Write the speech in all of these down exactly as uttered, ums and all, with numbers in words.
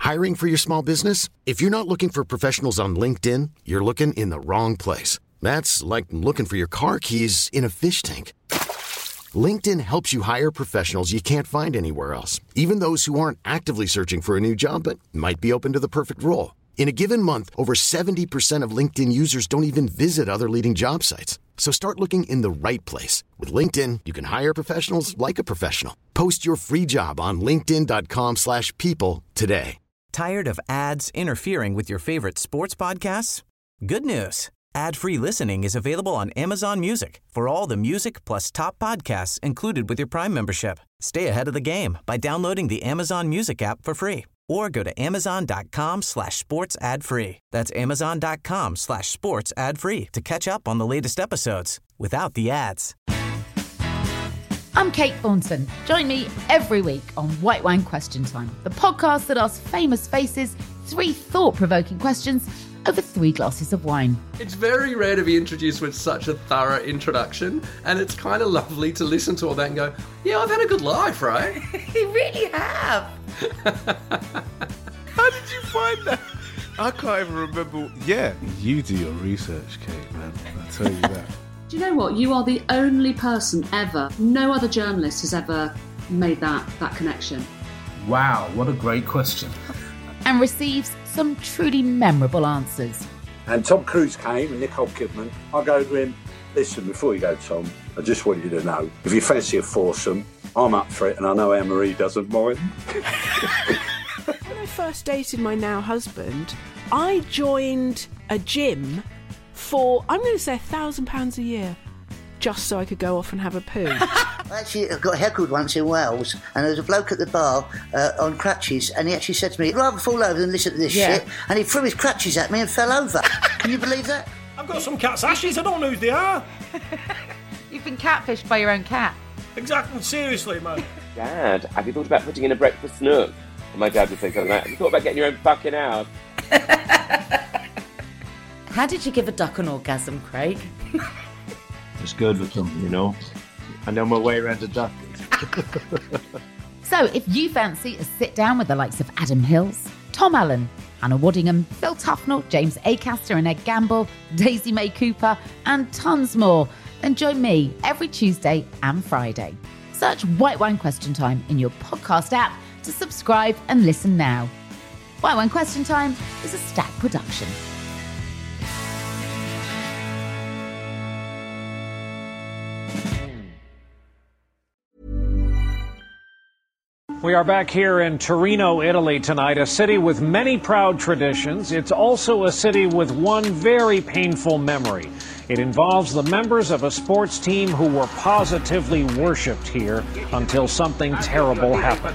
Hiring for your small business? If you're not looking for professionals on LinkedIn, you're looking in the wrong place. That's like looking for your car keys in a fish tank. LinkedIn helps you hire professionals you can't find anywhere else, even those who aren't actively searching for a new job but might be open to the perfect role. In a given month, over seventy percent of LinkedIn users don't even visit other leading job sites. So start looking in the right place. With LinkedIn, you can hire professionals like a professional. Post your free job on linkedin.com slash people today. Tired of ads interfering with your favorite sports podcasts? Good news. Ad-free listening is available on Amazon Music for all the music plus top podcasts included with your Prime membership. Stay ahead of the game by downloading the Amazon Music app for free or go to amazon.com slash sports ad free. That's amazon.com slash sports ad free to catch up on the latest episodes without the ads. I'm Kate Thornton. Join me every week on White Wine Question Time, the podcast that asks famous faces three thought-provoking questions over three glasses of wine. It's very rare to be introduced with such a thorough introduction, and it's kind of lovely to listen to all that and go, yeah, I've had a good life, right? You really have. How did you find that? I can't even remember. Yeah, you do your research, Kate, man. I'll tell you that. Do you know what? You are the only person ever, no other journalist has ever made that, that connection. Wow, what a great question. And receives some truly memorable answers. And Tom Cruise came and Nicole Kidman. I go to him, listen, before you go, Tom, I just want you to know, if you fancy a foursome, I'm up for it, and I know Anne-Marie doesn't mind. When I first dated my now husband, I joined a gym for, I'm going to say, a thousand pounds a year, just so I could go off and have a poo. Actually, I got heckled once in Wales, and there was a bloke at the bar uh, on crutches, and he actually said to me, I'd rather fall over than listen to this Yeah. shit, and he threw his crutches at me and fell over. Can you believe that? I've got some cat's ashes, I don't know who they are. You've been catfished by your own cat. Exactly, seriously, man. Dad, have you thought about putting in a breakfast nook? And my dad would say something like, have you thought about getting your own fucking house? How did you give a duck an orgasm, Craig? It's good with them, you know. I know my way around a duck. So if you fancy a sit down with the likes of Adam Hills, Tom Allen, Hannah Waddingham, Phil Tufnell, James Acaster and Ed Gamble, Daisy May Cooper, and tons more, then join me every Tuesday and Friday. Search White Wine Question Time in your podcast app to subscribe and listen now. White Wine Question Time is a Stack production. We are back here in Torino, Italy tonight, a city with many proud traditions. It's also a city with one very painful memory. It involves the members of a sports team who were positively worshipped here until something terrible happened.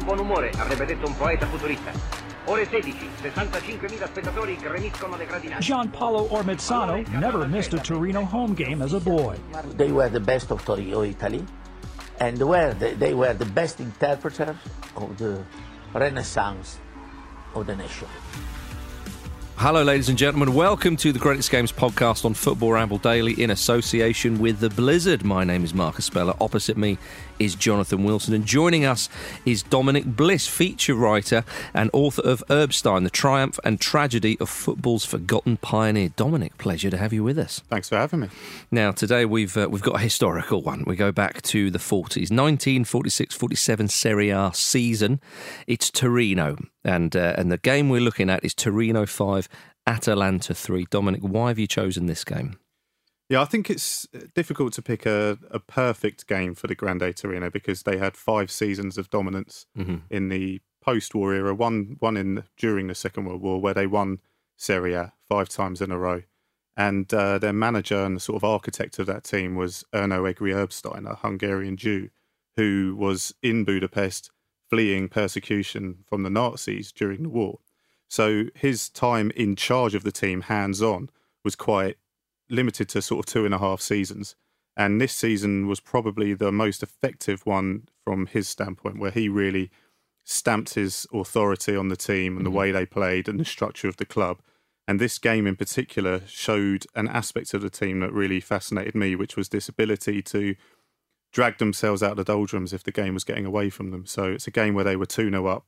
Gianpaolo Ormezzano never missed a Torino home game as a boy. They were the best of Torino, Italy. And were the, they were the best interpreters of the Renaissance of the nation. Hello, ladies and gentlemen. Welcome to the Greatest Games podcast on Football Ramble Daily in association with The Blizzard. My name is Marcus Speller. Opposite me is Jonathan Wilson. And joining us is Dominic Bliss, feature writer and author of Erbstein, The Triumph and Tragedy of Football's Forgotten Pioneer. Dominic, pleasure to have you with us. Thanks for having me. Now, today we've uh, we've got a historical one. We go back to the forties, nineteen forty-six forty-seven Serie A season. It's Torino. And uh, and the game we're looking at is Torino five, Atalanta three. Dominic, why have you chosen this game? Yeah, I think it's difficult to pick a, a perfect game for the Grande Torino because they had five seasons of dominance mm-hmm. in the post-war era, one one in during the Second World War, where they won Serie A five times in a row. And uh, their manager and the sort of architect of that team was Erno Egri Erbstein, a Hungarian Jew, who was in Budapest fleeing persecution from the Nazis during the war. So his time in charge of the team, hands-on, was quite limited to sort of two and a half seasons. And this season was probably the most effective one from his standpoint, where he really stamped his authority on the team and mm-hmm. the way they played and the structure of the club. And this game in particular showed an aspect of the team that really fascinated me, which was this ability to drag themselves out of the doldrums if the game was getting away from them. So it's a game where they were two nil up,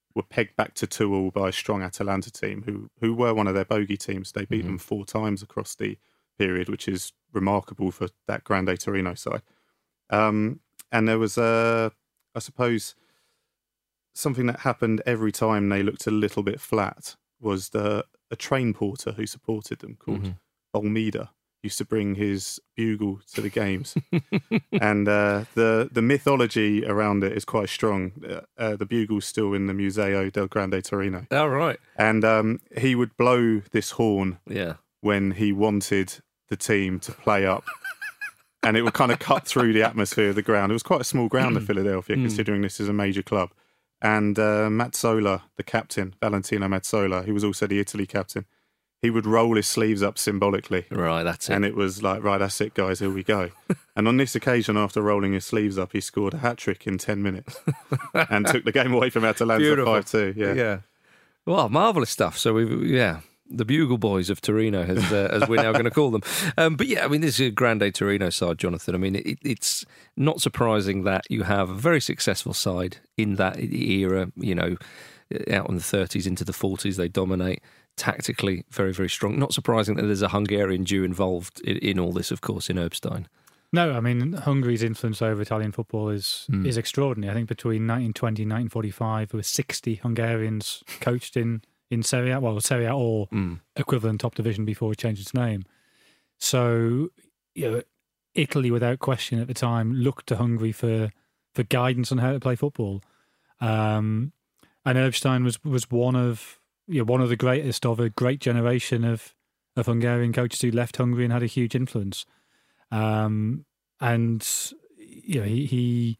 were pegged back to two all by a strong Atalanta team, who who were one of their bogey teams. They beat mm-hmm. them four times across the period, which is remarkable for that Grande Torino side. Um, and there was, uh, I suppose, something that happened every time they looked a little bit flat was the a train porter who supported them called mm-hmm. Olmida used to bring his bugle to the games. and uh, the the mythology around it is quite strong. Uh, uh, the bugle's still in the Museo del Grande Torino. Oh, right. And um, he would blow this horn yeah. when he wanted the team to play up. And it would kind of cut through the atmosphere of the ground. It was quite a small ground in Philadelphia, Mm. considering this is a major club. And uh, Mazzola, the captain, Valentino Mazzola, who was also the Italy captain, he would roll his sleeves up symbolically. Right, that's it. And it was like, right, that's it, guys, here we go. And on this occasion, after rolling his sleeves up, he scored a hat-trick in ten minutes and took the game away from Atalanta five two. Yeah. yeah. Well, marvellous stuff. So, we yeah, the Bugle Boys of Torino, as, uh, as we're now going to call them. Um, but yeah, I mean, this is a Grande Torino side, Jonathan. I mean, it, it's not surprising that you have a very successful side in that era, you know, out in the thirties into the forties, they dominate. Tactically, very, very strong. Not surprising that there's a Hungarian Jew involved in, in all this, of course, in Erbstein. No, I mean, Hungary's influence over Italian football is mm. is extraordinary. I think between nineteen twenty and nineteen forty-five, there were sixty Hungarians coached in, in Serie A, well, Serie A or mm. equivalent top division before it changed its name. So, you know, Italy, without question at the time, looked to Hungary for, for guidance on how to play football. Um, and Erbstein was, was one of... You know, one of the greatest of a great generation of, of Hungarian coaches who left Hungary and had a huge influence. Um, and you know, he he,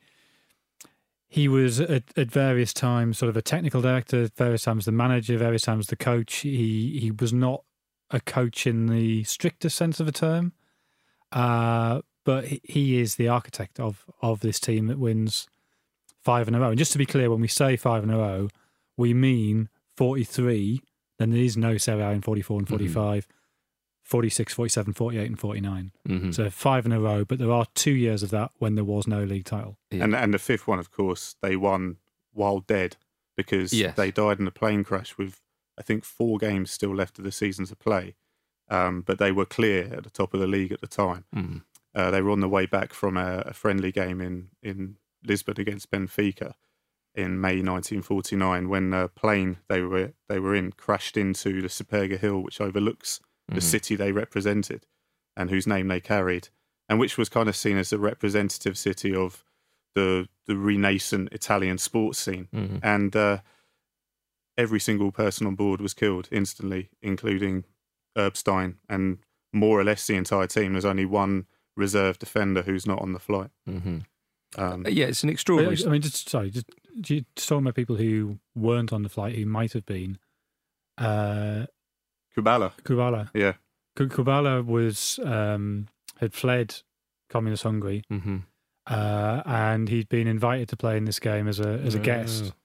he was at, at various times sort of a technical director, at various times the manager, various times the coach. He he was not a coach in the strictest sense of the term, uh, but he is the architect of of this team that wins five in a row. And just to be clear, when we say five in a row, we mean forty-three, then there is no Serie A in forty-four and forty-five, mm-hmm. forty-six, forty-seven, forty-eight and forty-nine. Mm-hmm. So five in a row, but there are two years of that when there was no league title. Yeah. And and the fifth one, of course, they won while dead because yes. they died in a plane crash with, I think, four games still left of the season to play. Um, but they were clear at the top of the league at the time. Mm-hmm. Uh, they were on the way back from a, a friendly game in, in Lisbon against Benfica in May nineteen forty-nine, when a plane they were they were in crashed into the Superga Hill, which overlooks the mm-hmm. city they represented and whose name they carried, and which was kind of seen as a representative city of the the renascent Italian sports scene. Mm-hmm. And uh, every single person on board was killed instantly, including Erbstein and more or less the entire team. There's only one reserve defender who's not on the flight. Mm-hmm. Um, yeah, it's an extraordinary... I mean, just sorry, just, just talking about people who weren't on the flight, who might have been. Uh, Kubala. Kubala. Yeah. Kubala was, um, had fled communist Hungary, mm-hmm. uh, and he'd been invited to play in this game as a as a guest. Oh.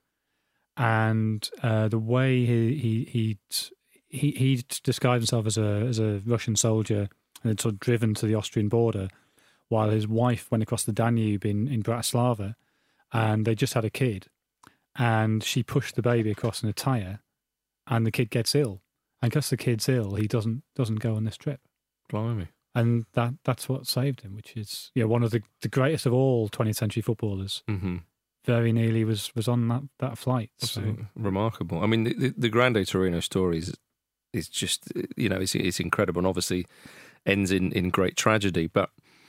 And uh, the way he he he'd, he he described himself as a as a Russian soldier and had sort of driven to the Austrian border, while his wife went across the Danube in, in Bratislava, and they just had a kid, and she pushed the baby across in a tyre, and the kid gets ill. And because the kid's ill, he doesn't doesn't go on this trip. Blimey. And that that's what saved him, which is yeah one of the, the greatest of all twentieth century footballers. Mm-hmm. Very nearly was, was on that, that flight. So. Remarkable. I mean, the, the Grande Torino story is, is just, you know, it's, it's incredible, and obviously ends in, in great tragedy, but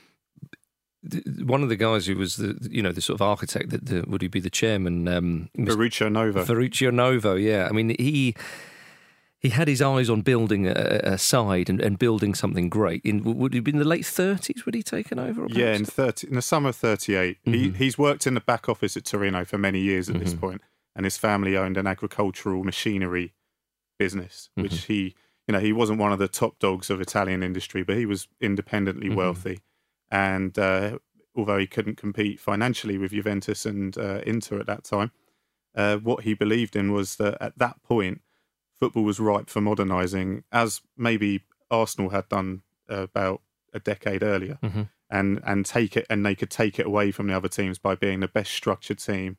one of the guys who was the you know the sort of architect that the, would he be the chairman um, Ferruccio Novo Ferruccio Novo yeah I mean he he had his eyes on building a, a side and, and building something great. In would it have been the late thirties? Would he taken over? Or yeah, in thirty in the summer of thirty-eight. Mm-hmm. He he's worked in the back office at Torino for many years at mm-hmm. this point, and his family owned an agricultural machinery business, which mm-hmm. he you know he wasn't one of the top dogs of Italian industry, but he was independently mm-hmm. wealthy. And uh, although he couldn't compete financially with Juventus and uh, Inter at that time, uh, what he believed in was that at that point, football was ripe for modernising, as maybe Arsenal had done uh, about a decade earlier, mm-hmm. and and take it, and they could take it away from the other teams by being the best structured team,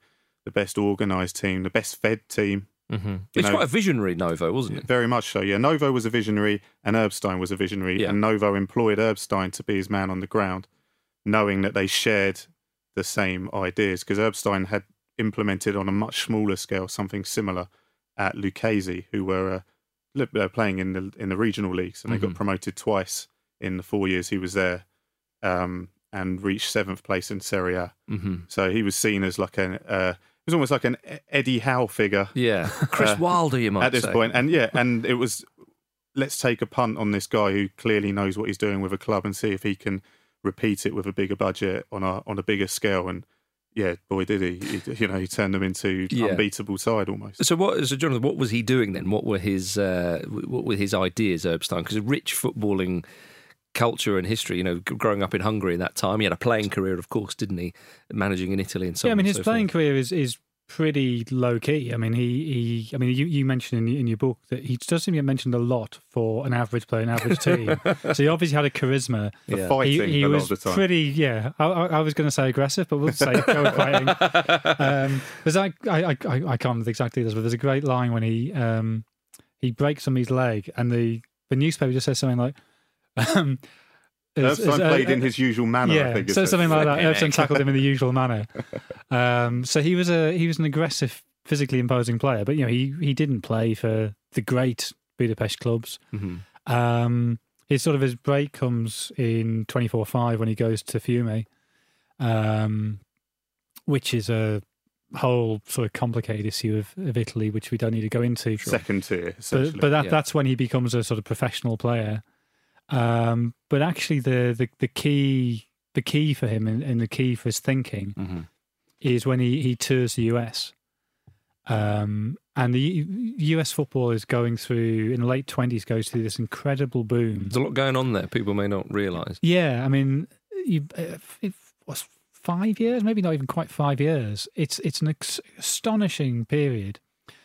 the best organised team, the best fed team. Mm-hmm. It's know, quite a visionary Novo, wasn't it? Very much so, yeah. Novo was a visionary and Erbstein was a visionary, yeah. and Novo employed Erbstein to be his man on the ground, knowing that they shared the same ideas, because Erbstein had implemented on a much smaller scale something similar at Lucchese, who were uh, playing in the in the regional leagues, and they mm-hmm. got promoted twice in the four years he was there, um, and reached seventh place in Serie A. Mm-hmm. So he was seen as like an... Uh, It was almost like an Eddie Howe figure. Yeah, Chris uh, Wilder, you might at this say. point. And yeah, and it was, let's take a punt on this guy who clearly knows what he's doing with a club and see if he can repeat it with a bigger budget on a on a bigger scale. And yeah, boy, did he! he you know, he turned them into yeah. unbeatable side almost. So what? So Jonathan, what was he doing then? What were his uh, what were his ideas, Erbstein? Because a rich footballing culture and history, you know, growing up in Hungary in that time. He had a playing career, of course, didn't he? Managing in Italy and so on. Yeah, I mean, his so playing forth. career is, is pretty low key. I mean, he, he I mean, you, you mentioned in, in your book that he does seem to get mentioned a lot for an average player, an average team. So he obviously had a charisma. The yeah. fighting he, he a was lot of the time. Pretty, yeah. I, I, I was going to say aggressive, but we'll say go with fighting. Um, there's like, I, I, I can't remember exactly this, but there's a great line when he um, he breaks somebody's leg, and the, the newspaper just says something like. Um, Erbstein uh, played uh, in his usual manner. Yeah, I think so something like that. Erbstein tackled him in the usual manner. Um, so he was a he was an aggressive, physically imposing player, but you know he he didn't play for the great Budapest clubs. Mm-hmm. Um, his sort of his break comes in twenty-four five when he goes to Fiume, um, which is a whole sort of complicated issue of, of Italy, which we don't need to go into. Second tier, but, but that yeah. that's when he becomes a sort of professional player. Um, but actually, the, the, the key the key for him and, and the key for his thinking mm-hmm. is when he, he tours the U S. Um, and the U S football is going through, in the late twenties, goes through this incredible boom. There's a lot going on there. People may not realise. Yeah, I mean, you, it was five years, maybe not even quite five years. It's it's an ex- astonishing period.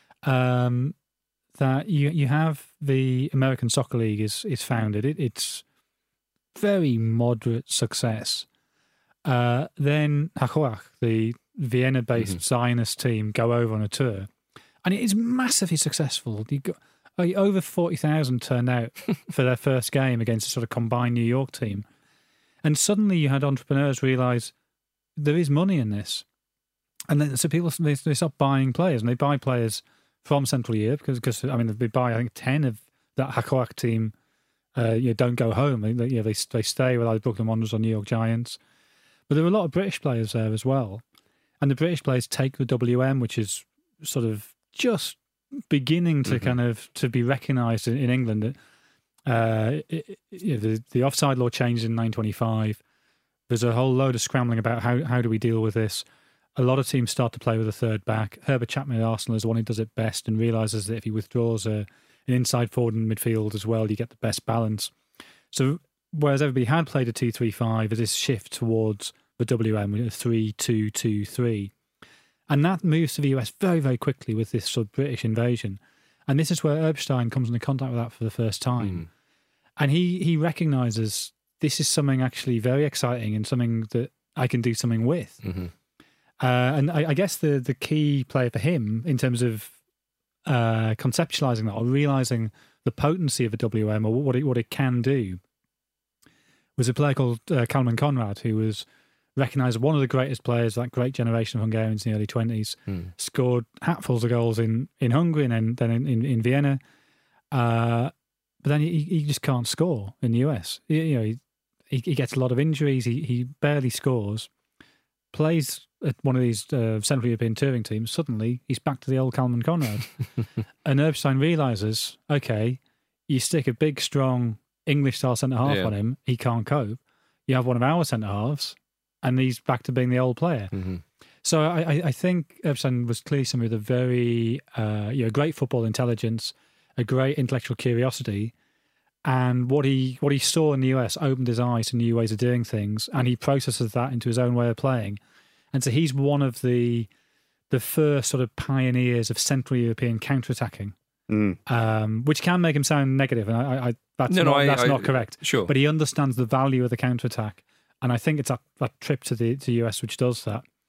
Um, that you you have the American Soccer League is is founded. It, it's very moderate success. Uh, then Hakoach, the Vienna-based mm-hmm. Zionist team, go over on a tour, and it is massively successful. You got uh, over forty thousand turned out for their first game against a sort of combined New York team, and suddenly you had entrepreneurs realise there is money in this, and then so people they, they start buying players, and they buy players from Central Europe, because, because I mean, they buy, I think, ten of that Hakoach team, uh, you know, don't go home. They, they, you know, they, they stay with either Brooklyn Wanderers or New York Giants. But there are a lot of British players there as well. And the British players take the W M, which is sort of just beginning to mm-hmm. kind of to be recognised in, in England. Uh, it, you know, the, the offside law changed in nineteen twenty-five. There's a whole load of scrambling about how, how do we deal with this. A lot of teams start to play with a third back. Herbert Chapman at Arsenal is the one who does it best and realises that if he withdraws a, an inside forward in midfield as well, you get the best balance. So whereas everybody had played a two three five, there's this shift towards the W M, a three two two three. And that moves to the U S very, very quickly with this sort of British invasion. And this is where Erbstein comes into contact with that for the first time. Mm. And he, he recognises this is something actually very exciting and something that I can do something with. Mm-hmm. Uh, and I, I guess the, the key player for him in terms of uh, conceptualising that or realising the potency of a W M or what it, what it can do was a player called uh, Kalman Conrad, who was recognised as one of the greatest players of that great generation of Hungarians in the early twenties, mm. scored hatfuls of goals in, in Hungary and then, then in, in, in Vienna. Uh, but then he, he just can't score in the U S. You, you know, he, he, he gets a lot of injuries, he, he barely scores, plays at one of these uh, Central European touring teams, suddenly he's back to the old Kalman Conrad. And Erbstein realises, okay, you stick a big, strong English-style centre-half yeah. on him, he can't cope. You have one of our centre-halves, and he's back to being the old player. Mm-hmm. So I, I, I think Erbstein was clearly somebody with a very, uh, you know, great football intelligence, a great intellectual curiosity, and what he what he saw in the U S opened his eyes to new ways of doing things, and he processes that into his own way of playing. And so he's one of the the first sort of pioneers of Central European counter-attacking, mm. um, which can make him sound negative, and I, I that's no, not no, I, that's I, not correct. Sure, but he understands the value of the counter-attack, and I think it's that, that trip to the to the U S which does that.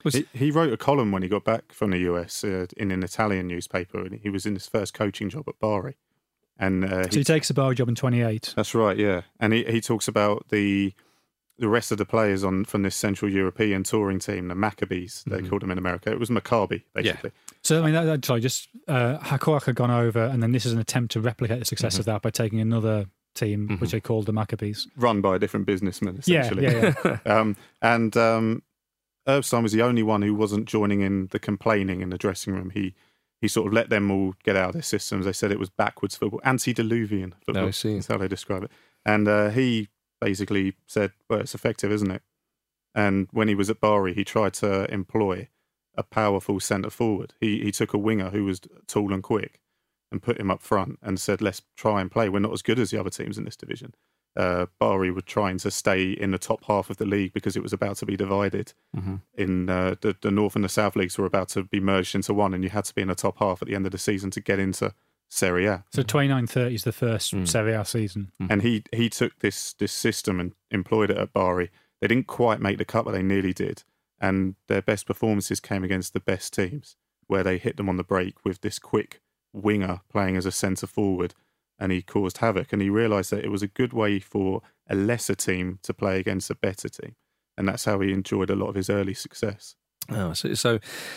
He, he wrote a column when he got back from the U S uh, in an Italian newspaper, and he was in his first coaching job at Bari. And uh, so he, he takes the Bari job in twenty-eight. That's right, yeah. And he, he talks about the the rest of the players on from this Central European touring team, the Maccabees, they Mhm. called them in America. It was Maccabi, basically. So, I mean, that, that, sorry, just uh, Hakoach had gone over, and then this is an attempt to replicate the success Mhm. of that by taking another team, Mhm. which they called the Maccabees. Run by a different businessman, Yeah, essentially. yeah, yeah. um, and um, Erbstein was the only one who wasn't joining in the complaining in the dressing room. He he sort of let them all get out of their systems. They said it was backwards football, antediluvian football. I see. That's how they describe it. And uh, he basically said, well, it's effective, isn't it? And when he was at Bari, he tried to employ a powerful centre forward. He he took a winger who was tall and quick and put him up front and said, let's try and play. We're not as good as the other teams in this division. Uh, Bari were trying to stay in the top half of the league because it was about to be divided. Mhm. In uh, the, the North and the South leagues were about to be merged into one, and you had to be in the top half at the end of the season to get into Serie A. So twenty-nine thirty is the first Serie A season. And he he took this this system and employed it at Bari. They didn't quite make the cut, but they nearly did. And their best performances came against the best teams, where they hit them on the break with this quick winger playing as a centre forward, and he caused havoc. And he realised that it was a good way for a lesser team to play against a better team, and that's how he enjoyed a lot of his early success. Oh, so, so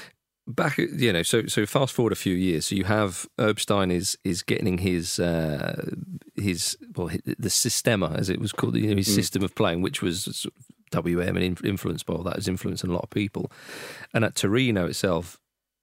back, you know, so so fast forward a few years. So you have Erbstein is is getting his uh, his well the Sistema, as it was called, you know, his Mm. system of playing, which was sort of W M and in- influenced by all that, is influencing a lot of people. And at Torino itself,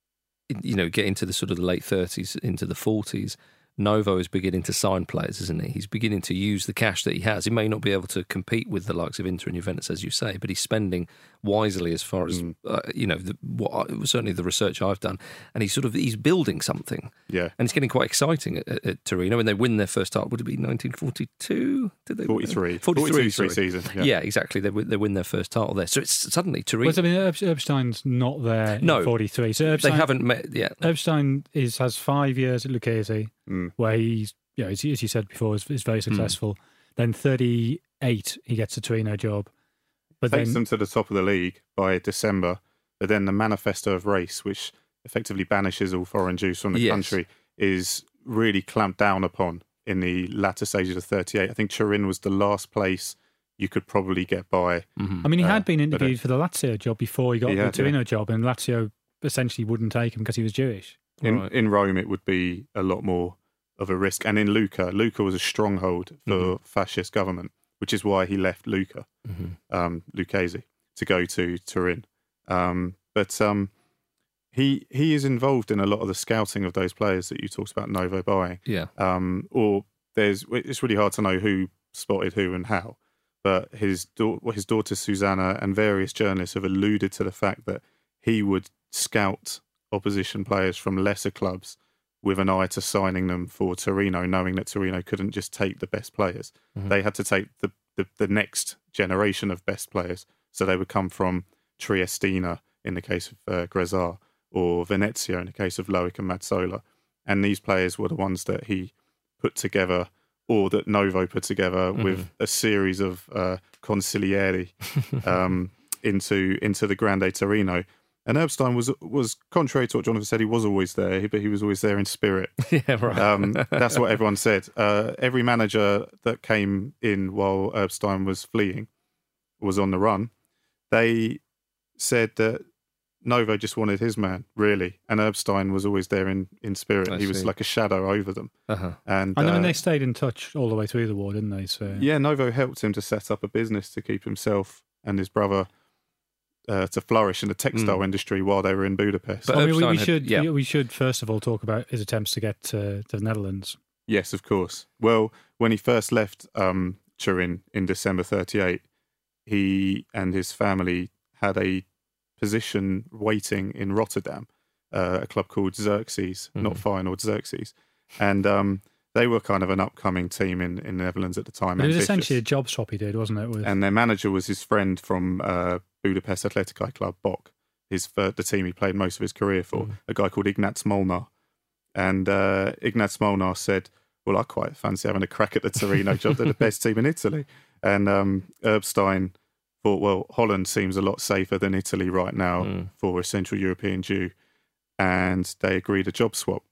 you know, getting to the sort of the late thirties into the forties, Novo is beginning to sign players, isn't he? He's beginning to use the cash that he has. He may not be able to compete with the likes of Inter and Juventus, as you say, but he's spending wisely as far as, Mm. uh, you know, the, what I, certainly the research I've done. And he's sort of, he's building something. Yeah. And it's getting quite exciting at, at, at Torino. When they win their first title, would it be nineteen forty-two? Did they? forty-three. forty-three, forty-three sorry. season, yeah. Yeah, exactly. They, win- they win their first title there. So it's suddenly Torino. Well, I mean, Erb- Erbstein's not there No. in forty-three. So They Erbstein, haven't met yet. Erbstein is has five years at Lucchese, Mm. where he's, you know, as, as you said before, is, is very successful. Then thirty-eight, he gets a Torino job. But Takes then them to the top of the league by December, but then the manifesto of race, which effectively banishes all foreign Jews from the Yes. country, is really clamped down upon in the latter stages of thirty-eight. I think Turin was the last place you could probably get by. I mean, he uh, had been but, interviewed uh, for the Lazio job before he got He the had, Torino yeah. job, and Lazio essentially wouldn't take him because he was Jewish. In Right. in Rome, it would be a lot more of a risk. And in Lucca, Lucca was a stronghold for Mm-hmm. fascist government, which is why he left Lucca, Mm-hmm. um, Lucchese, to go to Turin. Um, but um, he he is involved in a lot of the scouting of those players that you talked about Novo buying. Yeah. Um, or there's it's really hard to know who spotted who and how. But his da- his daughter Susanna and various journalists have alluded to the fact that he would scout opposition players from lesser clubs with an eye to signing them for Torino, knowing that Torino couldn't just take the best players. Mhm. They had to take the, the, the next generation of best players. So they would come from Triestina in the case of uh, Grezar, or Venezia in the case of Loic and Mazzola. And these players were the ones that he put together, or that Novo put together with a series of uh, consiglieri um, into into the Grande Torino. And Erbstein was was contrary to what Jonathan said. He was always there, but he was always there in spirit. Yeah, right. Um, that's what everyone said. Uh, every manager that came in while Erbstein was fleeing, was on the run, they said that Novo just wanted his man, really, and Erbstein was always there in, in spirit. I he was see. like a shadow over them. Uh-huh. And And I mean, uh, they stayed in touch all the way through the war, didn't they? So yeah, Novo helped him to set up a business to keep himself and his brother uh, to flourish in the textile Mm. industry while they were in Budapest. I mean, we, we had- should yeah. we, we should first of all talk about his attempts to get to, to the Netherlands. Yes, of course. Well, when he first left um, Turin in December thirty-eight, he and his family had a position waiting in Rotterdam, uh, a club called Xerxes, not Mhm. Feyenoord, Xerxes. And um, they were kind of an upcoming team in, in the Netherlands at the time. But it was ambitious. essentially a job swap he did, wasn't it? With, And their manager was his friend from uh, Budapest Athletic Club, Bock, his uh, the team he played most of his career for, a guy called Ignaz Molnar. And uh, Ignaz Molnar said, well, I quite fancy having a crack at the Torino job. They're the best team in Italy. And um, Erbstein thought, well, Holland seems a lot safer than Italy right now mm. for a Central European Jew, and they agreed a job swap.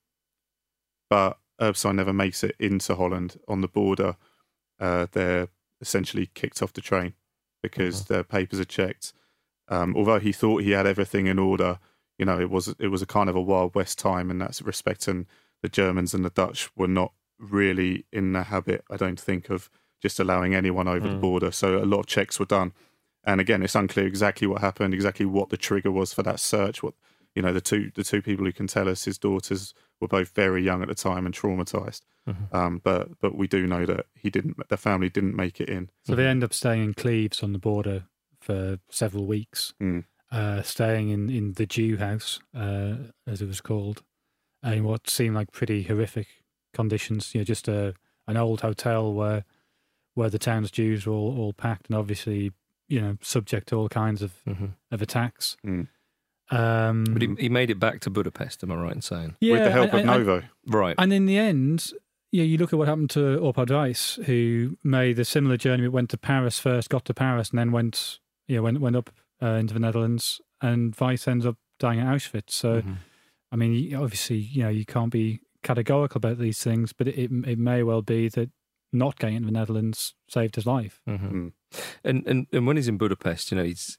But Erbstein never makes it into Holland. On the border, uh, they're essentially kicked off the train because mm-hmm. their papers are checked. Um, although he thought he had everything in order, you know, it was it was a kind of a Wild West time in that respect, and the Germans and the Dutch were not really in the habit, I don't think, of just allowing anyone over mm. the border. So a lot of checks were done. And again, it's unclear exactly what happened, exactly what the trigger was for that search. What, you know, the two the two people who can tell us, his daughters were both very young at the time and traumatized. Mm-hmm. Um, but but we do know that he didn't. The family didn't make it in. So they end up staying in Cleves on the border for several weeks, mm. uh, staying in, in the Jew house, uh, as it was called, in what seemed like pretty horrific conditions. You know, just a an old hotel where where the town's Jews were all, all packed, and obviously, you know, subject to all kinds of mm-hmm. of attacks. Mm. Um, but he, he made it back to Budapest, am I right in saying? Yeah, with the help and, of Novo. And, right. And in the end, yeah, you look at what happened to Orpad Weiss, who made a similar journey. Went to Paris first, got to Paris, and then went, you know, went, went up uh, into the Netherlands, and Weiss ends up dying at Auschwitz. So, mm-hmm. I mean, obviously, you know, you can't be categorical about these things, but it, it, it may well be that not going into the Netherlands saved his life. Mm-hmm. Mm. And, and and when he's in Budapest, you know, he's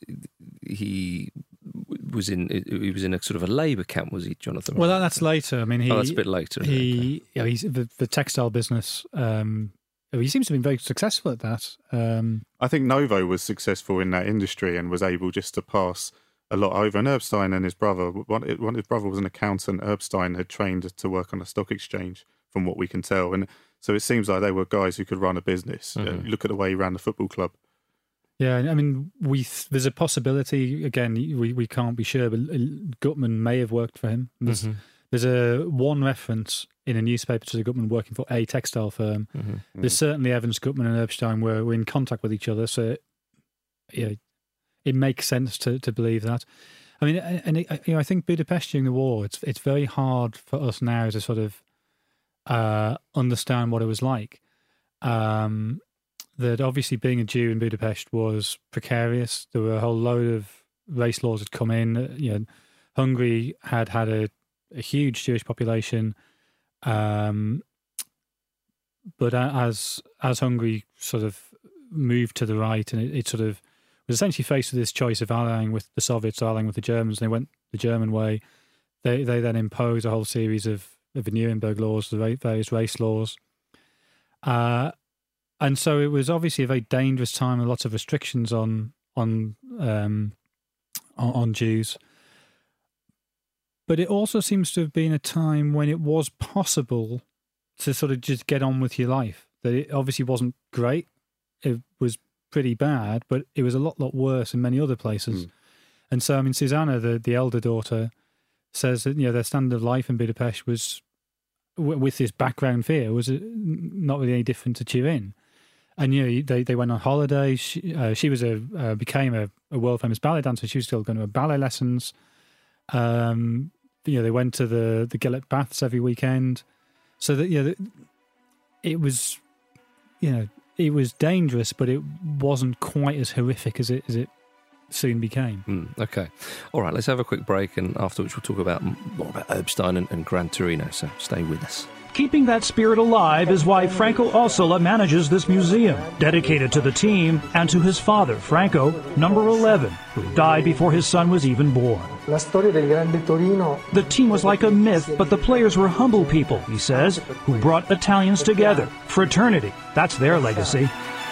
he was in he was in a sort of a labour camp, was he, Jonathan? Well, that's later. I mean, he, oh, that's a bit later. He, okay. you know, he's the, the textile business. Um, he seems to have been very successful at that. Um, I think Novo was successful in that industry and was able just to pass a lot over. And Erbstein and his brother, one, one his brother was an accountant. Erbstein had trained to work on a stock exchange, from what we can tell, and so it seems like they were guys who could run a business. Mm-hmm. Uh, look at the way he ran the football club. Yeah, I mean, we there's a possibility, again, we, we can't be sure, but Gutman may have worked for him. There's, mm-hmm. there's a one reference in a newspaper to the Gutman working for a textile firm. Mm-hmm. There's certainly evidence Gutman and Erbstein were, were in contact with each other, so yeah, it makes sense to, to believe that. I mean, and it, you know, I think Budapest during the war, it's it's very hard for us now to sort of uh, understand what it was like. Um, that obviously being a Jew in Budapest was precarious. There were a whole load of race laws had come in. You know, Hungary had had a, a huge Jewish population, um, but as as Hungary sort of moved to the right, and it, it sort of was essentially faced with this choice of allying with the Soviets or allying with the Germans, and they went the German way. They they then imposed a whole series of, of the Nuremberg laws, the various race laws. Uh, and so it was obviously a very dangerous time and lots of restrictions on on um, on, on Jews. But it also seems to have been a time when it was possible to sort of just get on with your life. That it obviously wasn't great. It was pretty bad, but it was a lot, lot worse in many other places. Mm. And so, I mean, Susanna, the, the elder daughter, says that, you know, their standard of life in Budapest was, w- with this background fear, was not really any different to Turin. And, you know, they, they went on holiday. She, uh, she was a uh, became a, a world-famous ballet dancer. She was still going to have ballet lessons. Um, you know, they went to the, the Gillett Baths every weekend. So that, you know, it was, you know, it was dangerous, but it wasn't quite as horrific as it as it soon became. Mm, okay. All right, let's have a quick break, and after which we'll talk about more about Erbstein and, and Gran Torino, so stay with us. Keeping that spirit alive is why Franco Ossola manages this museum, dedicated to the team and to his father, Franco, number eleven, who died before his son was even born. La storia del Grande Torino. The team was like a myth, but the players were humble people, he says, who brought Italians together. Fraternity, that's their legacy.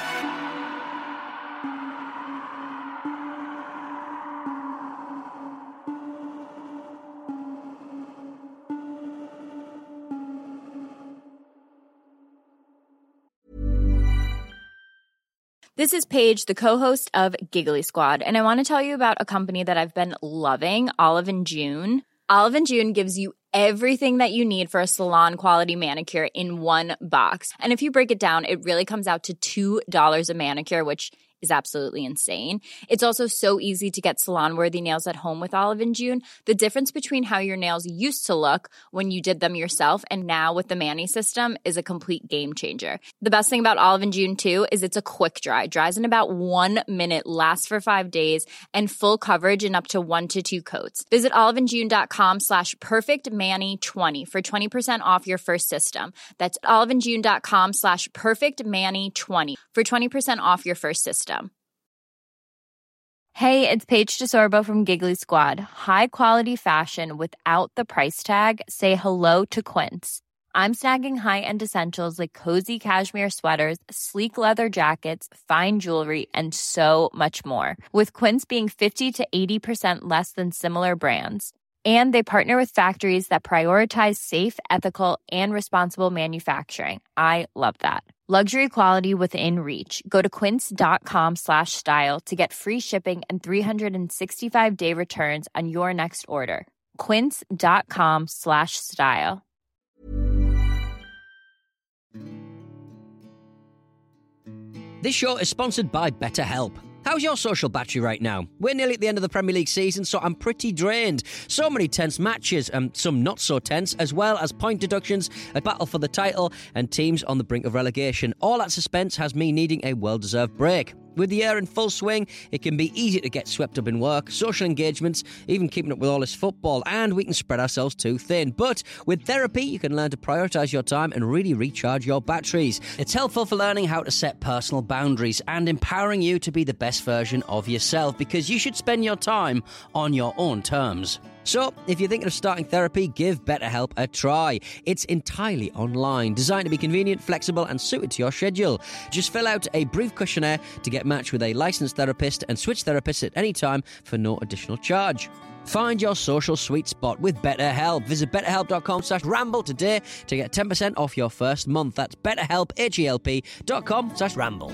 This is Paige, the co-host of Giggly Squad, and I want to tell you about a company that I've been loving, Olive and June. Olive and June gives you everything that you need for a salon-quality manicure in one box. And if you break it down, it really comes out to two dollars a manicure, which is absolutely insane. It's also so easy to get salon-worthy nails at home with Olive and June. The difference between how your nails used to look when you did them yourself and now with the Mani system is a complete game changer. The best thing about Olive and June, too, is it's a quick dry. Dries in about one minute, lasts for five days, and full coverage in up to one to two coats. Visit oliveandjune.com slash perfectmani20 for twenty percent off your first system. That's oliveandjune.com slash perfectmani20 for twenty percent off your first system. Hey, it's Paige DeSorbo from Giggly Squad. High quality fashion without the price tag. Say hello to Quince. I'm snagging high-end essentials like cozy cashmere sweaters, sleek leather jackets, fine jewelry, and so much more. With Quince being fifty to eighty percent less than similar brands. And they partner with factories that prioritize safe, ethical, and responsible manufacturing. I love that. Luxury quality within reach. Go to quince.com slash style to get free shipping and three sixty-five day returns on your next order. Quince.com slash style. This show is sponsored by BetterHelp. How's your social battery right now? We're nearly at the end of the Premier League season, so I'm pretty drained. So many tense matches, and some not so tense, as well as point deductions, a battle for the title, and teams on the brink of relegation. All that suspense has me needing a well-deserved break. With the year in full swing, it can be easy to get swept up in work, social engagements, even keeping up with all this football, and we can spread ourselves too thin. But with therapy, you can learn to prioritise your time and really recharge your batteries. It's helpful for learning how to set personal boundaries and empowering you to be the best version of yourself, because you should spend your time on your own terms. So, if you're thinking of starting therapy, give BetterHelp a try. It's entirely online, designed to be convenient, flexible, and suited to your schedule. Just fill out a brief questionnaire to get matched with a licensed therapist and switch therapists at any time for no additional charge. Find your social sweet spot with BetterHelp. Visit betterhelp.com slash ramble today to get ten percent off your first month. That's betterhelp, H-E-L-P dot com slash ramble.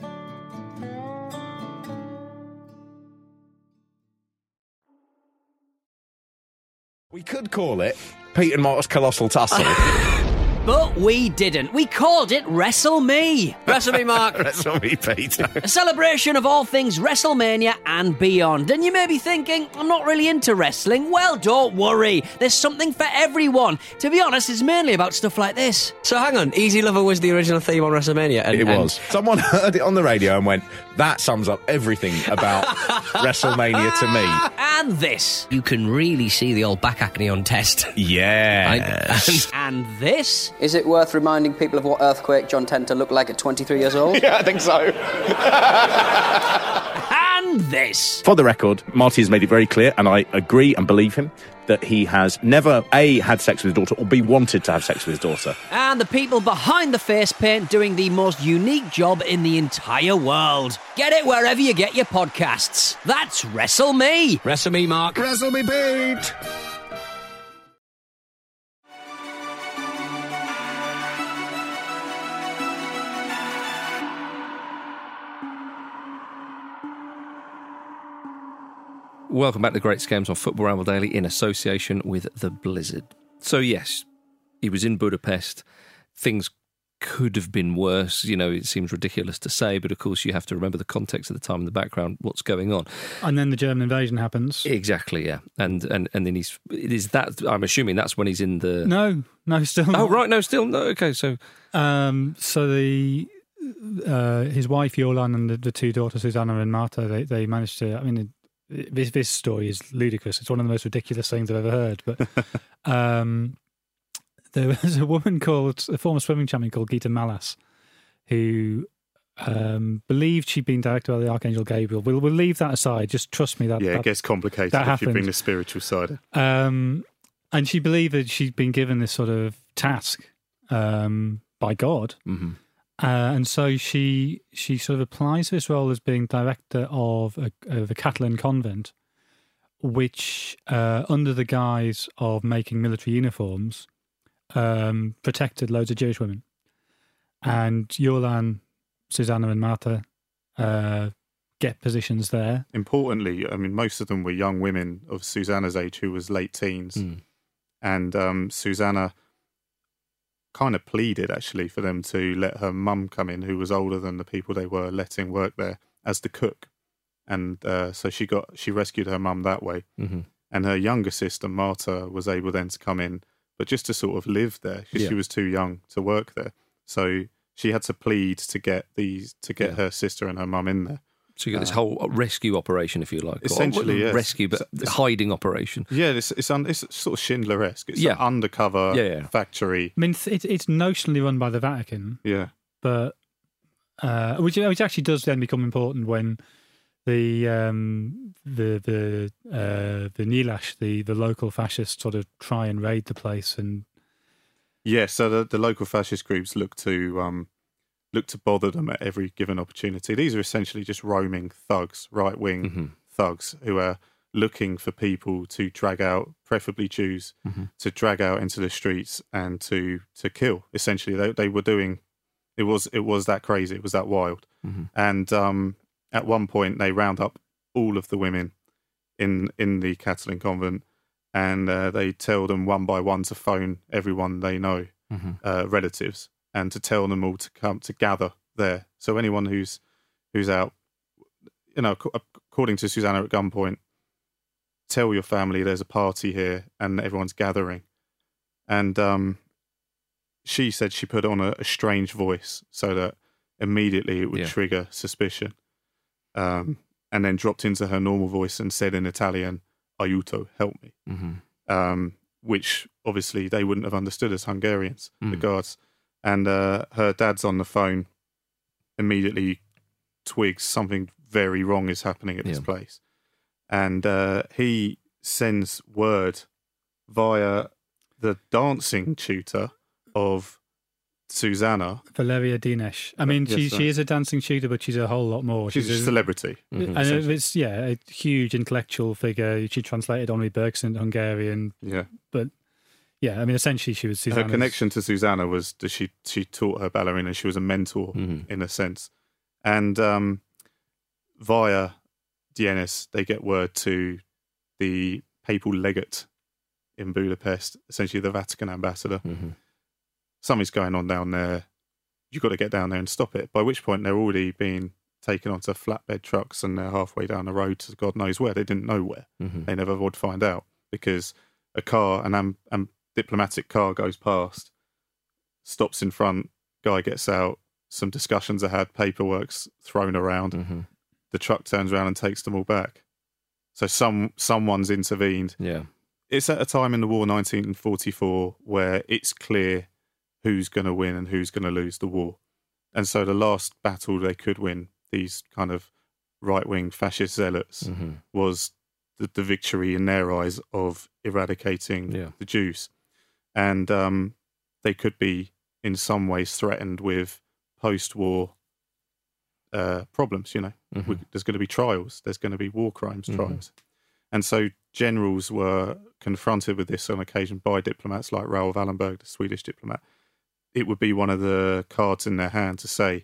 We could call it Pete and Mark's Colossal Tussle. But we didn't. We called it Wrestle Me. Wrestle Me, Mark. Wrestle Me, Pete. A celebration of all things WrestleMania and beyond. And you may be thinking, I'm not really into wrestling. Well, don't worry. There's something for everyone. To be honest, it's mainly about stuff like this. So hang on, Easy Lover was the original theme on WrestleMania? And, it and... was. Someone heard it on the radio and went, that sums up everything about WrestleMania to me. And this. You can really see the old back acne on test. Yeah. Right? And this. Is it worth reminding people of what Earthquake John Tenter looked like at twenty-three years old? Yeah, I think so. And this. For the record, Marty has made it very clear, and I agree and believe him, that he has never, A, had sex with his daughter, or B, wanted to have sex with his daughter. And the people behind the face paint doing the most unique job in the entire world. Get it wherever you get your podcasts. That's Wrestle Me. Wrestle Me, Mark. Wrestle Me, Pete. Welcome back to the Greatest Games on Football Ramble Daily in association with The Blizzard. So yes, he was in Budapest. Things could have been worse. You know, it seems ridiculous to say, but of course you have to remember the context of the time and the background, what's going on. And then the German invasion happens. Exactly, yeah. And and, and then he's... Is that... I'm assuming that's when he's in the... No, no, still not. Oh, right, no, still... No, okay, so... Um, so the... Uh, his wife, Yolan, and the, the two daughters, Susanna and Marta, they, they managed to... I mean... This this story is ludicrous. It's one of the most ridiculous things I've ever heard. But um, there was a woman called, a former swimming champion called Gita Malas, who um, believed she'd been directed by the Archangel Gabriel. We'll, we'll leave that aside. Just trust me. That Yeah, that, it gets complicated that if happened. you've been a spiritual side. Um, and she believed that she'd been given this sort of task um, by God. Mm-hmm. Uh, and so she she sort of applies this role as being director of a, of a Catalan convent, which, uh, under the guise of making military uniforms, um, protected loads of Jewish women. And Yolan, Susanna and Marta uh, get positions there. Importantly, I mean, most of them were young women of Susanna's age who was late teens. Mm. And um, Susanna... kind of pleaded, actually, for them to let her mum come in, who was older than the people they were letting work there. as the cook, and uh, so she got she rescued her mum that way. Mm-hmm. And her younger sister Marta was able then to come in, but just to sort of live there because Yeah. she was too young to work there. So she had to plead to get these to get Yeah. her sister and her mum in there. So you got this Uh, whole rescue operation, if you like. Or- Essentially, yes. rescue, but It's- hiding operation. Yeah, it's it's, un, it's sort of Schindler-esque. It's Yeah. an undercover Yeah, yeah. factory. I mean, it's it's notionally run by the Vatican. Yeah. But uh, which which actually does then become important when the um, the the uh, the Nilash, the the local fascists, sort of try and raid the place. And Yeah, so the, the local fascist groups look to um, look to bother them at every given opportunity. These are essentially just roaming thugs, right-wing Mm-hmm. thugs, who are looking for people to drag out, preferably Jews, Mhm. to drag out into the streets and to to kill. Essentially, they they were doing. It was it was that crazy. It was that wild. Mhm. And um, at one point, they round up all of the women in in the Catalan convent, and uh, they tell them one by one to phone everyone they know, Mhm. uh, relatives, and to tell them all to come to gather there. So anyone who's who's out, you know, ac- according to Susanna at gunpoint, tell your family there's a party here and everyone's gathering. And um, she said she put on a, a strange voice so that immediately it would Yeah. trigger suspicion. Um, and then dropped into her normal voice and said in Italian, "Aiuto, help me," Mhm. um, which obviously they wouldn't have understood as Hungarians, the Mm. guards. And uh, her dad's on the phone, immediately twigs something very wrong is happening at this Yeah. place. And uh, he sends word via the dancing tutor of Susanna. Valeria Dinesh. I mean, Yes, she sir. she is a dancing tutor, but she's a whole lot more. She's a celebrity. Mhm. And it's yeah, a huge intellectual figure. She translated Henri Bergson into Hungarian. Yeah. But yeah, I mean, essentially, she was Her Susanna's- connection to Susanna was that she she taught her ballerina. She was a mentor in a sense, and um, via Dienis, they get word to the papal legate in Budapest, essentially the Vatican ambassador. Something's going on down there. You've got to get down there and stop it. By which point they're already being taken onto flatbed trucks and they're halfway down the road to God knows where. They didn't know where. Mhm. They never would find out because a car, an am, am, diplomatic car goes past, stops in front, guy gets out, some discussions are had, paperwork's thrown around. Mm-hmm. The truck turns around and takes them all back. So some someone's intervened. Yeah. It's at a time in the war, nineteen forty-four, where it's clear who's going to win and who's going to lose the war. And so the last battle they could win, these kind of right-wing fascist zealots, Mm-hmm. was the, the victory in their eyes of eradicating Yeah. the Jews. And um, they could be in some ways threatened with post-war uh, problems, you know. Mhm. We, there's going to be trials. There's going to be war crimes Mhm. trials. And so generals were confronted with this on occasion by diplomats like Raoul Wallenberg, the Swedish diplomat. It would be one of the cards in their hand to say,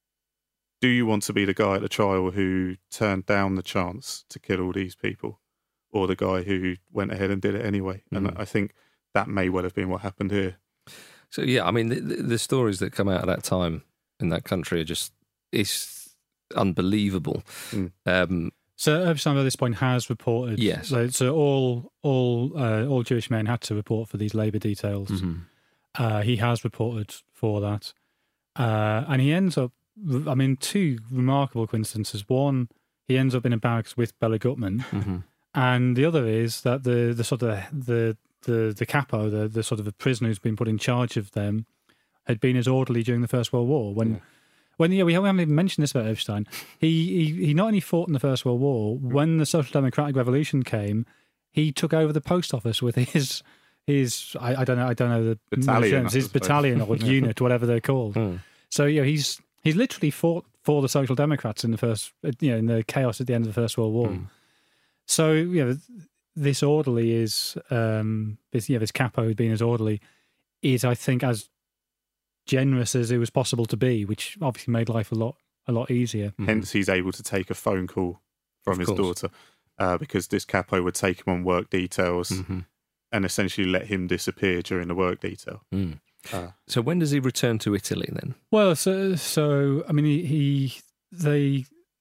do you want to be the guy at the trial who turned down the chance to kill all these people, or the guy who went ahead and did it anyway? Mhm. And I think that may well have been what happened here. So yeah, I mean, the, the, the stories that come out at that time in that country are just it's unbelievable. Mm. Um, So Epstein at this point has reported. Yes. So, so all all uh, all Jewish men had to report for these labour details. Mhm. Uh, he has reported for that, uh, and he ends up. I mean, two remarkable coincidences. One, he ends up in a barracks with Bela Gutmann, Mhm. and the other is that the the sort of the the the capo, the the sort of the prisoner who's been put in charge of them, had been his orderly during the First World War. When Yeah. when yeah, we haven't even mentioned this about Epstein. He, he he not only fought in the First World War. When the Social Democratic Revolution came, he took over the post office with his his I, I don't know I don't know the Battalion, terms, I his suppose. battalion or unit, whatever they're called. Hmm. So yeah, he's he's literally fought for the Social Democrats in the first you know in the chaos at the end of the First World War. Hmm. So you know this orderly is um this yeah this capo who'd been his orderly is I think as generous as it was possible to be, which obviously made life a lot a lot easier. Hence, he's able to take a phone call from Of his course. daughter uh, because this capo would take him on work details Mhm. and essentially let him disappear during the work detail. Mm. Uh, So when does he return to Italy then? Well, so so I mean, he, he they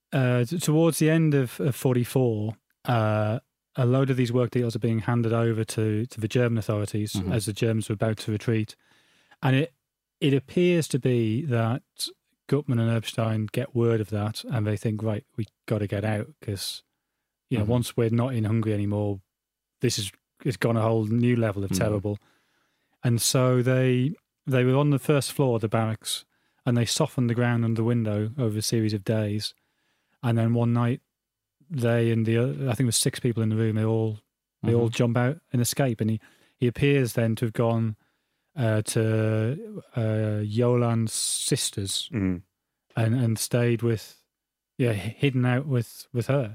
uh, t- towards the end of, of forty-four, uh, a load of these work deals are being handed over to, to the German authorities Mhm. as the Germans were about to retreat. And it it appears to be that Gutmann and Erbstein get word of that and they think, right, we got to get out because, you know, Mhm. once we're not in Hungary anymore, this is it's gone a whole new level of Mhm. terrible. And so they they were on the first floor of the barracks and they softened the ground under the window over a series of days. And then one night, they and the other, I think there was six people in the room. They all they all Mhm. jump out and escape. And he, he appears then to have gone uh, to uh, Yoland's sisters Mm. and and stayed with yeah hidden out with with her.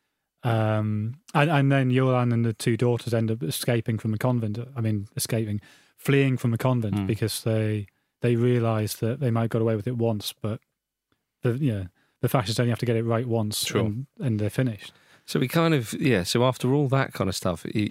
Um, and and then Yoland and the two daughters end up escaping from the convent. I mean, escaping, fleeing from the convent Mm. because they they realised that they might have got away with it once, but the yeah the fascists only have to get it right once, Sure. and, and they're finished. So we kind of, yeah, so after all that kind of stuff, he,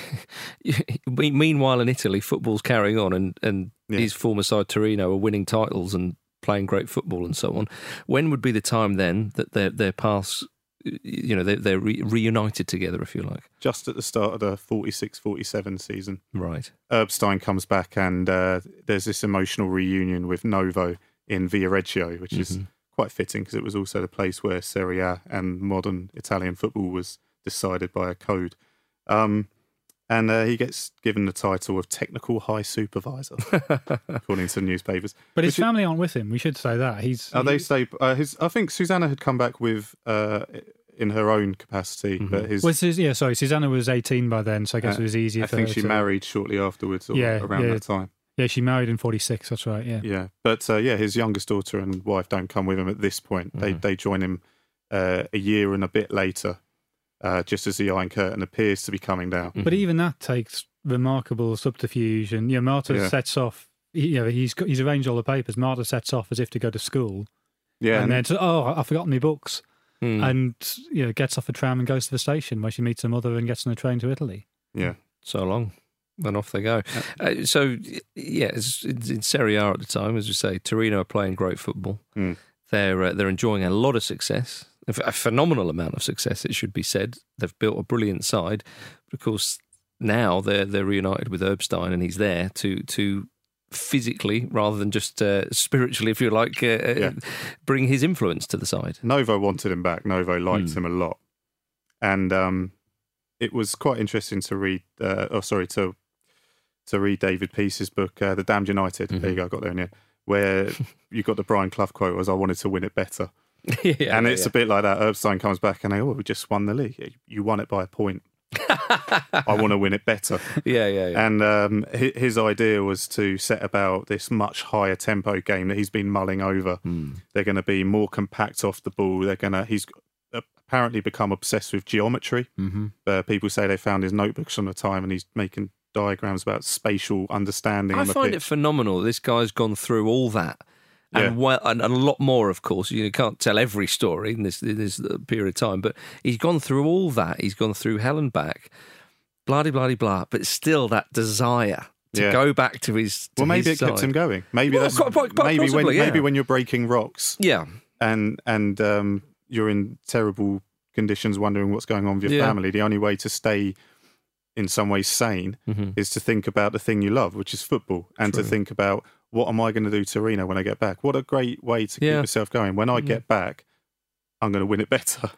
me- meanwhile in Italy, football's carrying on and, and Yeah. his former side Torino are winning titles and playing great football and so on. When would be the time then that their, their paths, you know, they're, they're re- reunited together, if you like? Just at the start of the forty-six forty-seven season. Right. Erbstein comes back and uh, there's this emotional reunion with Novo in Viareggio, which is Mhm. quite fitting because it was also the place where Serie A and modern Italian football was decided by a code. Um, and uh, he gets given the title of technical high supervisor, according to the newspapers. But his Which is- family aren't with him. We should say that he's. Oh, they he- say uh, his. I think Susanna had come back with uh, in her own capacity, Mm-hmm. but his. Well, Sus- yeah, sorry, Susanna was eighteen by then, so I guess uh, it was easier I for think her she to- married shortly afterwards, or Yeah, around yeah. that time. Yeah, she married in forty-six. That's right. Yeah. Yeah, but uh, yeah, his youngest daughter and wife don't come with him at this point. They Mhm. they join him uh, a year and a bit later, uh, just as the Iron Curtain appears to be coming down. But even that takes remarkable subterfuge, and you know, Marta Yeah. sets off. he- You know, he's got, he's arranged all the papers. Marta sets off as if to go to school. Yeah, and, and- then to, oh, I've forgotten my books, Hmm. and you know, gets off a tram and goes to the station where she meets her mother and gets on a train to Italy. Yeah. So long. Then off they go. Uh, so, yeah, it's, it's in Serie A at the time, as we say, Torino are playing great football. Mm. They're uh, they're enjoying a lot of success, a f- a phenomenal amount of success, it should be said. They've built a brilliant side. But of course, now they're they're reunited with Erbstein, and he's there to to physically, rather than just uh, spiritually, if you like, uh, Yeah. bring his influence to the side. Novo wanted him back. Novo liked Hmm. him a lot, and um, it was quite interesting to read. Uh, oh, sorry, to to read David Peace's book, uh, "The Damned United." There you go, I got there in the end, where you got the Brian Clough quote was, "I wanted to win it better," yeah, and yeah, it's yeah. a bit like that. Erbstein comes back and they, oh, we just won the league. You won it by a point. I want to win it better. Yeah, yeah, yeah. And um, hi- his idea was to set about this much higher tempo game that he's been mulling over. Hmm. They're going to be more compact off the ball. They're going to. He's apparently become obsessed with geometry. Mhm. Uh, people say they found his notebooks on the time, and he's making diagrams about spatial understanding. I on the find pitch. it phenomenal. This guy's gone through all that, and Yeah. well, and, and a lot more. Of course, you can't tell every story in this in this period of time, but he's gone through all that. He's gone through hell and back, blah de blah de blah. But still, that desire to Yeah. go back to his. To Well, maybe his it kept side. him going. Maybe Well, that's quite- quite- quite maybe when possibly, yeah. maybe when you're breaking rocks, yeah, and and um, you're in terrible conditions, wondering what's going on with your Yeah. family. The only way to stay, in some ways, sane Mhm. is to think about the thing you love, which is football, and True. to think about what am I going to do to Torino when I get back. What a great way to Yeah. keep yourself going. When I Mhm. get back, I'm going to win it better.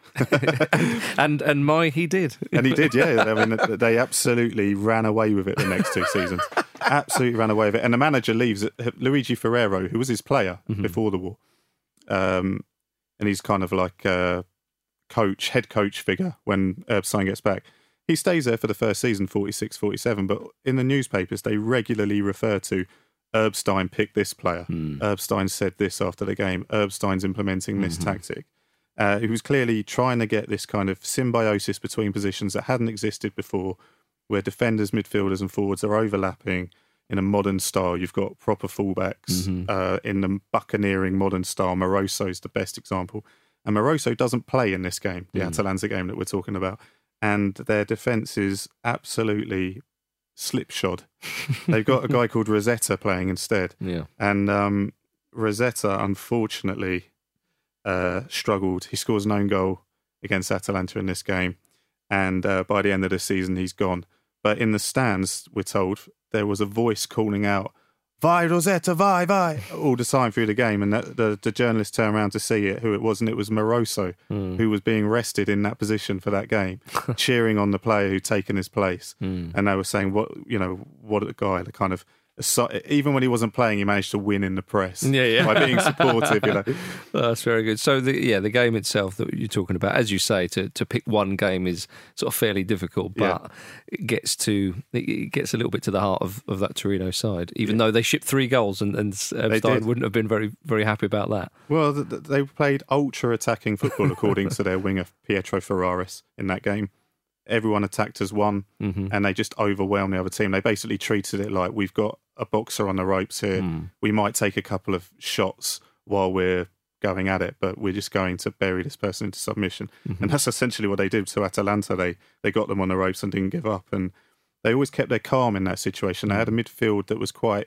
and and my he did, And he did, yeah. I mean, they absolutely ran away with it the next two seasons. Absolutely ran away with it. And the manager leaves, Luigi Ferrero, who was his player Mhm. before the war, um, and he's kind of like a coach, head coach figure when Erbstein gets back. He stays there for the first season, forty-six forty-seven, but in the newspapers, they regularly refer to Erbstein picked this player. Hmm. Erbstein said this after the game. Erbstein's implementing this Mhm. tactic. Uh, he was clearly trying to get this kind of symbiosis between positions that hadn't existed before, where defenders, midfielders, and forwards are overlapping in a modern style. You've got proper fullbacks Mhm. uh, in the buccaneering modern style. Moroso's the best example. And Moroso doesn't play in this game, the Mm. Atalanta game that we're talking about. And their defence is absolutely slipshod. They've got a guy called Rosetta playing instead. Yeah. And um, Rosetta, unfortunately, uh, struggled. He scores an own goal against Atalanta in this game, and uh, by the end of the season, he's gone. But in the stands, we're told, there was a voice calling out, "Vai Rosetta, vai, vai," all the time through the game. And the, the, the journalist turned around to see it, who it was, and it was Moroso, Mm. who was being rested in that position for that game, cheering on the player who'd taken his place. Mm. And they were saying, "What you know, what a guy!" The kind of even when he wasn't playing, he managed to win in the press. Yeah, yeah. by being supportive. You know, That's very good. So, the, yeah, the game itself that you're talking about, as you say, to, to pick one game is sort of fairly difficult, but Yeah. it gets to it gets a little bit to the heart of, of that Torino side. Even though they shipped three goals, and, and Erbstein did. wouldn't have been very very happy about that. Well, th- th- they played ultra attacking football, according to their winger Pietro Ferraris in that game. Everyone attacked as one, Mhm. and they just overwhelmed the other team. They basically treated it like, we've got a boxer on the ropes here. Mm. We might take a couple of shots while we're going at it, but we're just going to bury this person into submission. Mhm. And that's essentially what they did to Atalanta. They they got them on the ropes and didn't give up. And they always kept their calm in that situation. They had a midfield that was quite,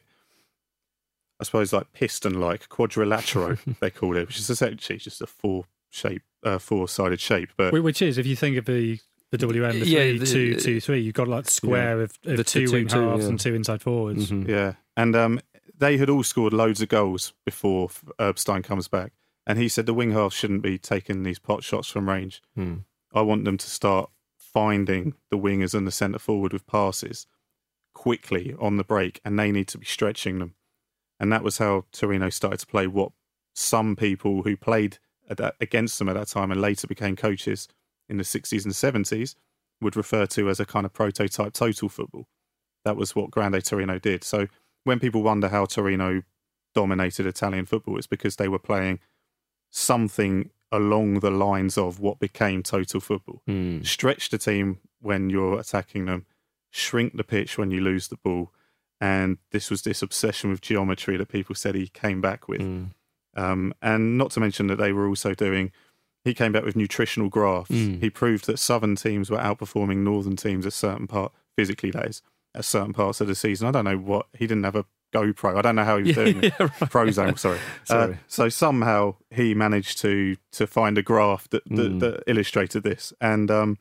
I suppose, like piston-like, quadrilatero, they called it, which is essentially just a four shape, uh, four-sided shape. But Which is, if you think of the the W M, the Yeah, three, the- two, two, three, you've got like square Yeah. of, of The two two, wing two, halves yeah. and two inside forwards. Yeah, and um, they had all scored loads of goals before Erbstein comes back. And he said the wing halves shouldn't be taking these pot shots from range. Hmm. I want them to start finding the wingers and the centre forward with passes quickly on the break, and they need to be stretching them. And that was how Torino started to play what some people who played at that, against them at that time and later became coaches in the sixties and seventies would refer to as a kind of prototype total football. That was what Grande Torino did. So when people wonder how Torino dominated Italian football, it's because they were playing something along the lines of what became total football. Mm. Stretch the team when you're attacking them, shrink the pitch when you lose the ball. And this was this obsession with geometry that people said he came back with. Mm. Um, and not to mention that they were also doing, he came back with nutritional graphs. Mm. He proved that southern teams were outperforming northern teams at certain part, physically that is, at certain parts of the season. I don't know what, he didn't have a GoPro. I don't know how he was Yeah, doing it. yeah, right. Prozone, sorry. Sorry. Uh, so somehow he managed to to find a graph that that, Mm. that illustrated this. And um,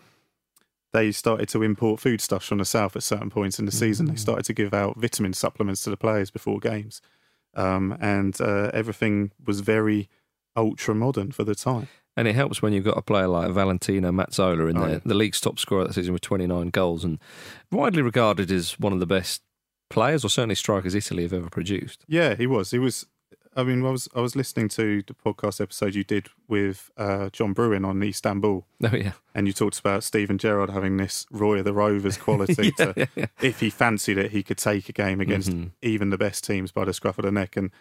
they started to import foodstuffs from the south at certain points in the season. They started to give out vitamin supplements to the players before games. Um, and uh, everything was very ultra modern for the time. And it helps when you've got a player like Valentino Mazzola in Oh, there, yeah. the league's top scorer that season with twenty-nine goals, and widely regarded as one of the best players, or certainly strikers, Italy have ever produced. Yeah, he was. He was. I mean, I was I was listening to the podcast episode you did with uh, John Bruin on Istanbul. Oh yeah, and you talked about Steven Gerrard having this Roy of the Rovers quality. Yeah, to, yeah, yeah. If he fancied it, he could take a game against Mhm. even the best teams by the scruff of the neck. And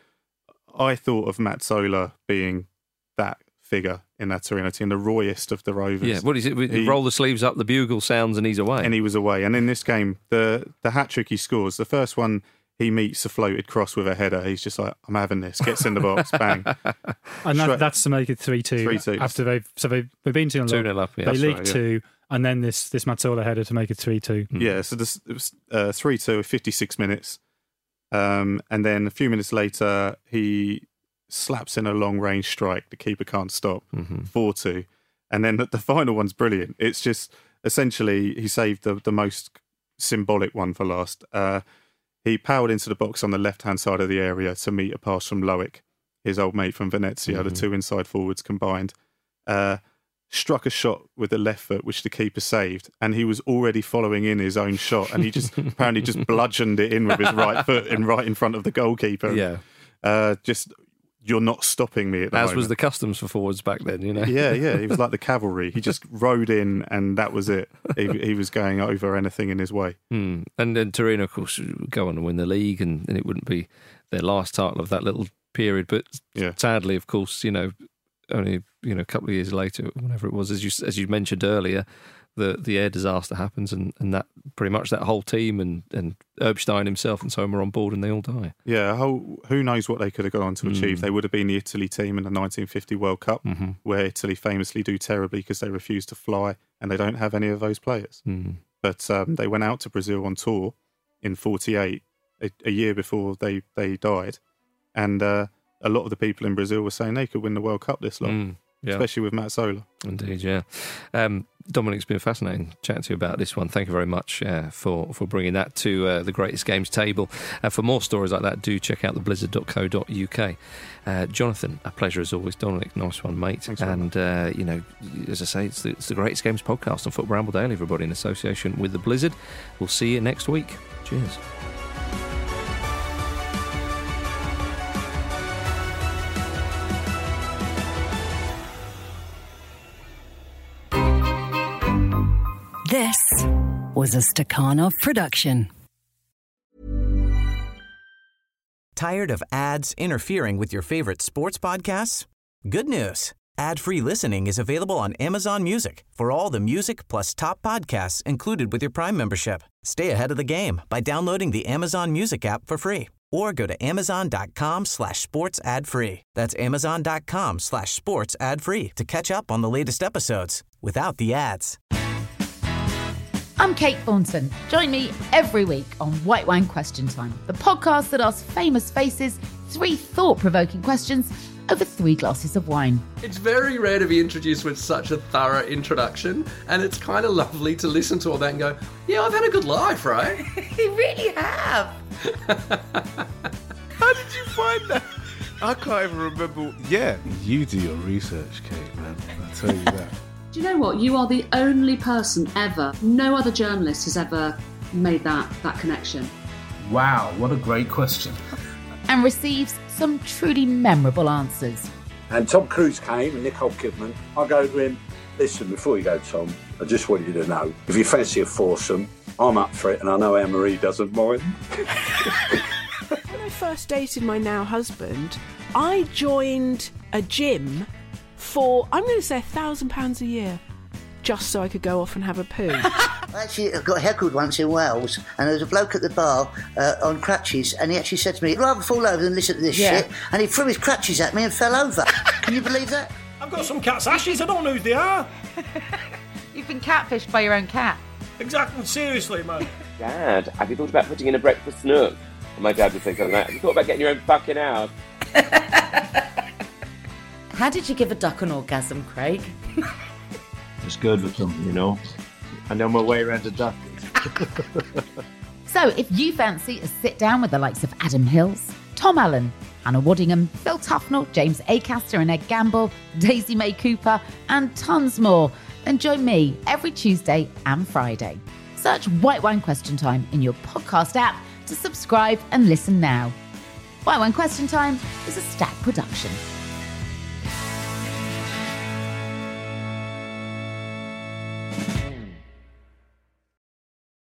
I thought of Mazzola being that figure in that Torino team, the Royest of the Rovers. Yeah, what is it? He- Roll the sleeves up, the bugle sounds, and he's away. and he was away. And in this game, the the hat trick he scores, the first one, he meets a floated cross with a header. He's just like, I'm having this. Gets in the box, bang. And that, Straight- that's to make it three two. three two. After they've so they've, they've been two two nil up. Yeah, they that's leaked right, yeah. two, and then this this Mazzola header to make it three two. Yeah, so this, it was uh, three two with fifty-six minutes. Um, and then a few minutes later, he slaps in a long-range strike. The keeper can't stop, Mhm. four two. And then the, the final one's brilliant. It's just, essentially, he saved the, the most symbolic one for last. Uh, he powered into the box on the left-hand side of the area to meet a pass from Loic, his old mate from Venezia, the Mhm. two inside forwards combined. Uh, struck a shot with the left foot, which the keeper saved, and he was already following in his own shot, and he just apparently just bludgeoned it in with his right foot in right in front of the goalkeeper. Yeah. Uh, just, you're not stopping me at the As moment. was the customs for forwards back then, you know. Yeah, yeah, he was like the cavalry. He just rode in, and that was it. He, he was going over anything in his way. Hmm. And then Torino, of course, would go on to win the league, and, and it wouldn't be their last title of that little period. But Yeah. sadly, of course, you know, only you know a couple of years later, whenever it was, as you as you mentioned earlier, the the air disaster happens, and, and that pretty much that whole team and and Erbstein himself and so on are on board, and they all die. Yeah, who, who knows what they could have gone on to achieve. Mm. They would have been the Italy team in the nineteen fifty World Cup, Mhm. where Italy famously do terribly because they refuse to fly, and they don't have any of those players. Mm. But um, they went out to Brazil on tour in forty-eight, a, a year before they, they died, and uh, a lot of the people in Brazil were saying they could win the World Cup this long. Mm, yeah. Especially with Matt Sola. Indeed, yeah. Um, Dominic, it's been fascinating chatting to you about this one. Thank you very much uh, for, for bringing that to uh, the Greatest Games table. Uh, for more stories like that, do check out the blizzard dot co dot uk. Uh, Jonathan, a pleasure as always. Dominic, nice one, mate. Thanks and, uh, you know, as I say, it's the, it's the Greatest Games podcast on Football Ramble Daily, everybody, in association with the Blizzard. We'll see you next week. Cheers. This was a Stakhanov production. Tired of ads interfering with your favorite sports podcasts? Good news. Ad-free listening is available on Amazon Music for all the music plus top podcasts included with your Prime membership. Stay ahead of the game by downloading the Amazon Music app for free or go to amazon.com slash sports ad free. That's amazon.com slash sports ad free to catch up on the latest episodes without the ads. I'm Kate Thornton. Join me every week on White Wine Question Time, the podcast that asks famous faces three thought-provoking questions over three glasses of wine. It's very rare to be introduced with such a thorough introduction, and it's kind of lovely to listen to all that and go, yeah, I've had a good life, right? You really have. How did you find that? I can't even remember. Yeah, you do your research, Kate, man. I'll tell you that. Do you know what? You are the only person ever, no other journalist has ever made that, that connection. Wow, what a great question. And receives some truly memorable answers. And Tom Cruise came and Nicole Kidman. I go to him, listen, before you go, Tom, I just want you to know, if you fancy a foursome, I'm up for it and I know Anne-Marie doesn't mind. When I first dated my now husband, I joined a gym for, I'm going to say, a thousand pounds a year, just so I could go off and have a poo. I actually got heckled once in Wales, and there was a bloke at the bar uh, on crutches, and he actually said to me, I'd rather fall over than listen to this Yeah. shit, and he threw his crutches at me and fell over. Can you believe that? I've got some cat's ashes, I don't know who they are. You've been catfished by your own cat. Exactly, seriously, man. Dad, have you thought about putting in a breakfast nook? And my dad would say something like, have you thought about getting your own fucking house? How did you give a duck an orgasm, Craig? It's good with them, you know. I know my way around a duck. So if you fancy a sit down with the likes of Adam Hills, Tom Allen, Hannah Waddingham, Phil Tufnell, James Acaster and Ed Gamble, Daisy May Cooper, and tons more, then join me every Tuesday and Friday. Search White Wine Question Time in your podcast app to subscribe and listen now. White Wine Question Time is a Stack production.